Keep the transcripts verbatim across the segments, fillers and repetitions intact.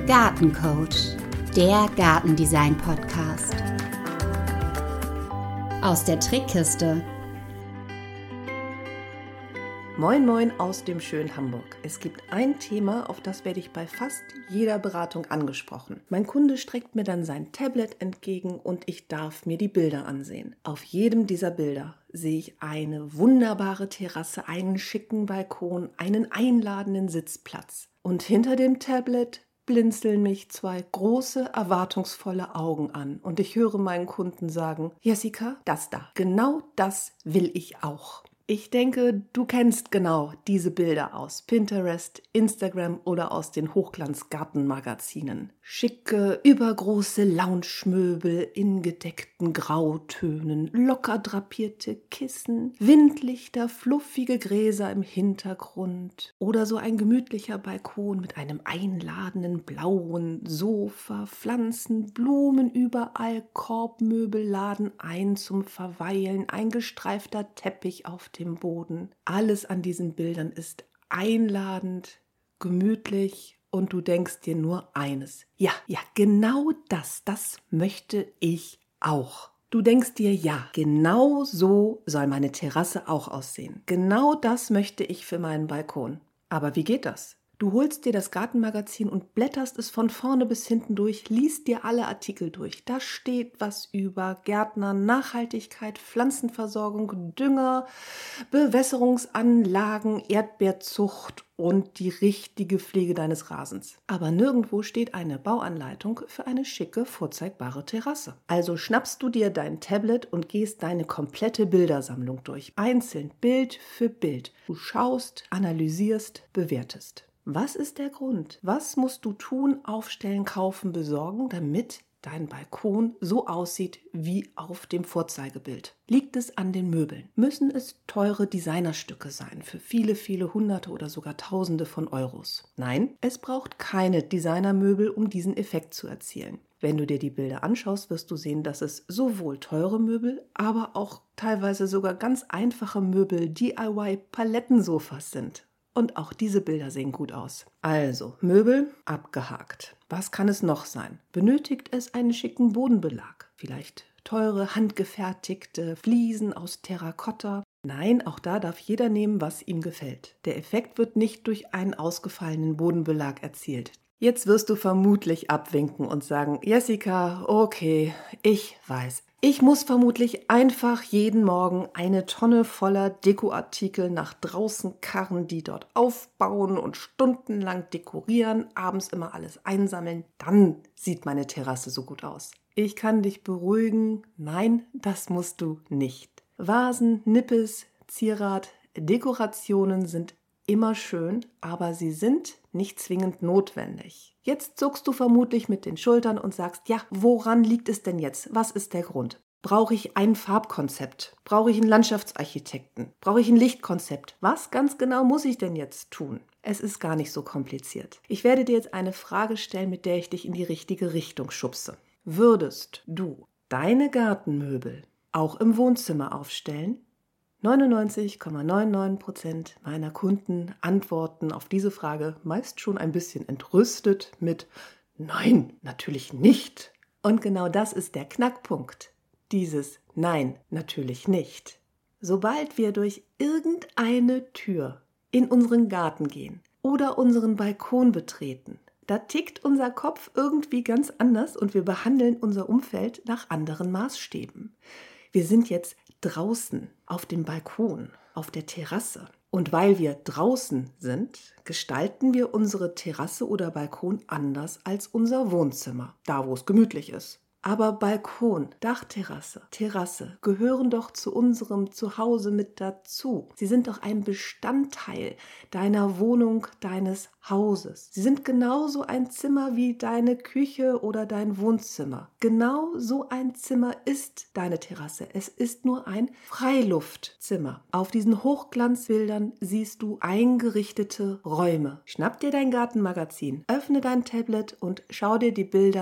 Gartencoach, der Gartendesign-Podcast. Aus der Trickkiste. Moin moin aus dem schönen Hamburg. Es gibt ein Thema, auf das werde ich bei fast jeder Beratung angesprochen. Mein Kunde streckt mir dann sein Tablet entgegen und ich darf mir die Bilder ansehen. Auf jedem dieser Bilder sehe ich eine wunderbare Terrasse, einen schicken Balkon, einen einladenden Sitzplatz. Und hinter dem Tablet blinzeln mich zwei große, erwartungsvolle Augen an. Und ich höre meinen Kunden sagen, Jessica, das da, genau das will ich auch. Ich denke, du kennst genau diese Bilder aus Pinterest, Instagram oder aus den Hochglanz-Gartenmagazinen. Schicke, übergroße Lounge-Möbel in gedeckten Grautönen, locker drapierte Kissen, Windlichter, fluffige Gräser im Hintergrund oder so ein gemütlicher Balkon mit einem einladenden blauen Sofa, Pflanzen, Blumen überall, Korbmöbel laden ein zum Verweilen, ein gestreifter Teppich auf dem Boden. Alles an diesen Bildern ist einladend, gemütlich und du denkst dir nur eines. Ja, ja, genau das, das möchte ich auch. Du denkst dir, ja, genau so soll meine Terrasse auch aussehen. Genau das möchte ich für meinen Balkon. Aber wie geht das? Du holst dir das Gartenmagazin und blätterst es von vorne bis hinten durch, liest dir alle Artikel durch. Da steht was über Gärtner, Nachhaltigkeit, Pflanzenversorgung, Dünger, Bewässerungsanlagen, Erdbeerzucht und die richtige Pflege deines Rasens. Aber nirgendwo steht eine Bauanleitung für eine schicke, vorzeigbare Terrasse. Also schnappst du dir dein Tablet und gehst deine komplette Bildersammlung durch. Einzeln, Bild für Bild. Du schaust, analysierst, bewertest. Was ist der Grund? Was musst du tun, aufstellen, kaufen, besorgen, damit dein Balkon so aussieht wie auf dem Vorzeigebild? Liegt es an den Möbeln? Müssen es teure Designerstücke sein für viele, viele Hunderte oder sogar Tausende von Euros? Nein, es braucht keine Designermöbel, um diesen Effekt zu erzielen. Wenn du dir die Bilder anschaust, wirst du sehen, dass es sowohl teure Möbel, aber auch teilweise sogar ganz einfache Möbel, D I Y-Palettensofas sind. Und auch diese Bilder sehen gut aus. Also, Möbel abgehakt. Was kann es noch sein? Benötigt es einen schicken Bodenbelag? Vielleicht teure, handgefertigte Fliesen aus Terrakotta? Nein, auch da darf jeder nehmen, was ihm gefällt. Der Effekt wird nicht durch einen ausgefallenen Bodenbelag erzielt. Jetzt wirst du vermutlich abwinken und sagen, Jessica, okay, ich weiß. Ich muss vermutlich einfach jeden Morgen eine Tonne voller Dekoartikel nach draußen karren, die dort aufbauen und stundenlang dekorieren, abends immer alles einsammeln. Dann sieht meine Terrasse so gut aus. Ich kann dich beruhigen, nein, das musst du nicht. Vasen, Nippes, Zierat, Dekorationen sind immer schön, aber sie sind nicht zwingend notwendig. Jetzt zuckst du vermutlich mit den Schultern und sagst, ja, woran liegt es denn jetzt? Was ist der Grund? Brauche ich ein Farbkonzept? Brauche ich einen Landschaftsarchitekten? Brauche ich ein Lichtkonzept? Was ganz genau muss ich denn jetzt tun? Es ist gar nicht so kompliziert. Ich werde dir jetzt eine Frage stellen, mit der ich dich in die richtige Richtung schubse. Würdest du deine Gartenmöbel auch im Wohnzimmer aufstellen? neunundneunzig Komma neunundneunzig Prozent meiner Kunden antworten auf diese Frage meist schon ein bisschen entrüstet mit Nein, natürlich nicht. Und genau das ist der Knackpunkt. Dieses Nein, natürlich nicht. Sobald wir durch irgendeine Tür in unseren Garten gehen oder unseren Balkon betreten, da tickt unser Kopf irgendwie ganz anders und wir behandeln unser Umfeld nach anderen Maßstäben. Wir sind jetzt draußen auf dem Balkon, auf der Terrasse. Und weil wir draußen sind, gestalten wir unsere Terrasse oder Balkon anders als unser Wohnzimmer, da wo es gemütlich ist. Aber Balkon, Dachterrasse, Terrasse gehören doch zu unserem Zuhause mit dazu. Sie sind doch ein Bestandteil deiner Wohnung, deines Hauses. Sie sind genauso ein Zimmer wie deine Küche oder dein Wohnzimmer. Genau so ein Zimmer ist deine Terrasse. Es ist nur ein Freiluftzimmer. Auf diesen Hochglanzbildern siehst du eingerichtete Räume. Schnapp dir dein Gartenmagazin, öffne dein Tablet und schau dir die Bilder mit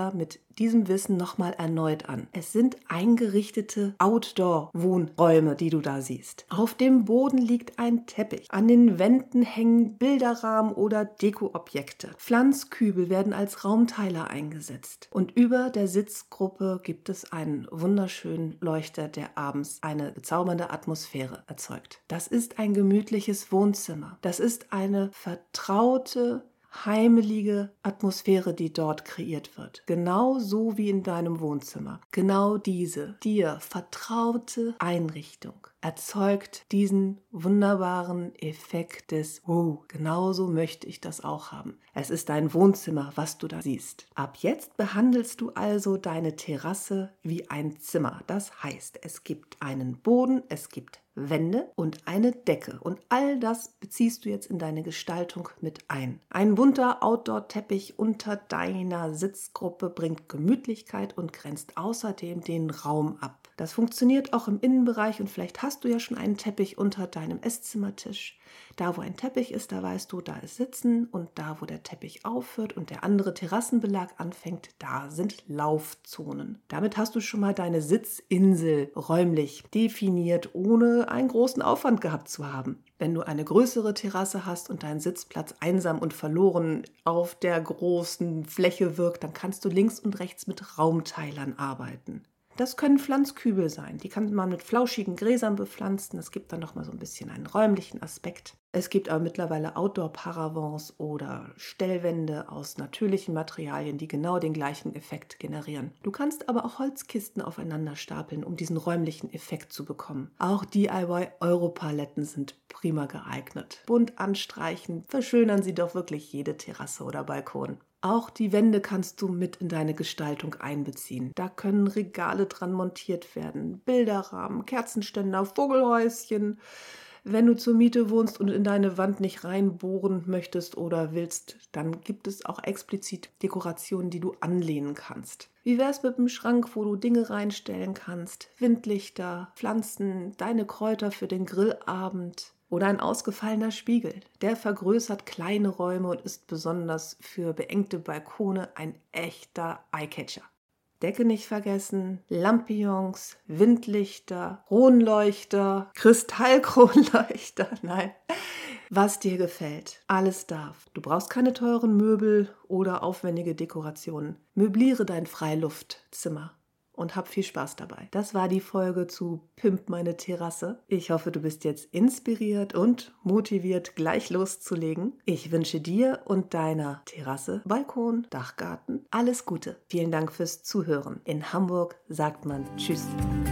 diesem Wissen nochmal erneut an. Es sind eingerichtete Outdoor-Wohnräume, die du da siehst. Auf dem Boden liegt ein Teppich. An den Wänden hängen Bilderrahmen oder Dekoobjekte. Pflanzkübel werden als Raumteiler eingesetzt. Und über der Sitzgruppe gibt es einen wunderschönen Leuchter, der abends eine bezaubernde Atmosphäre erzeugt. Das ist ein gemütliches Wohnzimmer. Das ist eine vertraute, heimelige Atmosphäre, die dort kreiert wird. Genau so wie in deinem Wohnzimmer. Genau diese dir vertraute Einrichtung erzeugt diesen wunderbaren Effekt des Wow, genauso möchte ich das auch haben. Es ist dein Wohnzimmer, was du da siehst. Ab jetzt behandelst du also deine Terrasse wie ein Zimmer. Das heißt, es gibt einen Boden, es gibt Wände und eine Decke. Und all das beziehst du jetzt in deine Gestaltung mit ein. Ein bunter Outdoor-Teppich unter deiner Sitzgruppe bringt Gemütlichkeit und grenzt außerdem den Raum ab. Das funktioniert auch im Innenbereich und vielleicht hast du ja schon einen Teppich unter deinem Esszimmertisch. Da, wo ein Teppich ist, da weißt du, da ist Sitzen und da, wo der Teppich aufhört und der andere Terrassenbelag anfängt, da sind Laufzonen. Damit hast du schon mal deine Sitzinsel räumlich definiert, ohne einen großen Aufwand gehabt zu haben. Wenn du eine größere Terrasse hast und dein Sitzplatz einsam und verloren auf der großen Fläche wirkt, dann kannst du links und rechts mit Raumteilern arbeiten. Das können Pflanzkübel sein, die kann man mit flauschigen Gräsern bepflanzen, das gibt dann nochmal so ein bisschen einen räumlichen Aspekt. Es gibt aber mittlerweile Outdoor-Paravents oder Stellwände aus natürlichen Materialien, die genau den gleichen Effekt generieren. Du kannst aber auch Holzkisten aufeinander stapeln, um diesen räumlichen Effekt zu bekommen. Auch D I Y-Europaletten sind prima geeignet. Bunt anstreichen, verschönern sie doch wirklich jede Terrasse oder Balkon. Auch die Wände kannst du mit in deine Gestaltung einbeziehen. Da können Regale dran montiert werden, Bilderrahmen, Kerzenständer, Vogelhäuschen. Wenn du zur Miete wohnst und in deine Wand nicht reinbohren möchtest oder willst, dann gibt es auch explizit Dekorationen, die du anlehnen kannst. Wie wär's mit einem Schrank, wo du Dinge reinstellen kannst? Windlichter, Pflanzen, deine Kräuter für den Grillabend. Oder ein ausgefallener Spiegel, der vergrößert kleine Räume und ist besonders für beengte Balkone ein echter Eyecatcher. Decke nicht vergessen, Lampions, Windlichter, Kronleuchter, Kristallkronleuchter, nein, was dir gefällt, alles darf. Du brauchst keine teuren Möbel oder aufwendige Dekorationen. Möbliere dein Freiluftzimmer. Und hab viel Spaß dabei. Das war die Folge zu Pimp meine Terrasse. Ich hoffe, du bist jetzt inspiriert und motiviert, gleich loszulegen. Ich wünsche dir und deiner Terrasse, Balkon, Dachgarten alles Gute. Vielen Dank fürs Zuhören. In Hamburg sagt man Tschüss.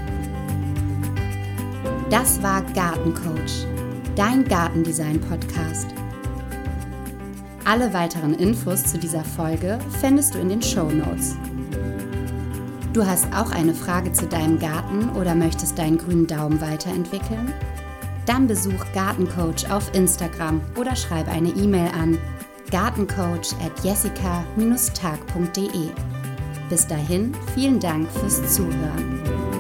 Das war Gartencoach, dein Gartendesign-Podcast. Alle weiteren Infos zu dieser Folge findest du in den Shownotes. Du hast auch eine Frage zu deinem Garten oder möchtest deinen grünen Daumen weiterentwickeln? Dann besuch Gartencoach auf Instagram oder schreib eine E-Mail an gartencoach at jessica dash tag punkt de. Bis dahin, vielen Dank fürs Zuhören.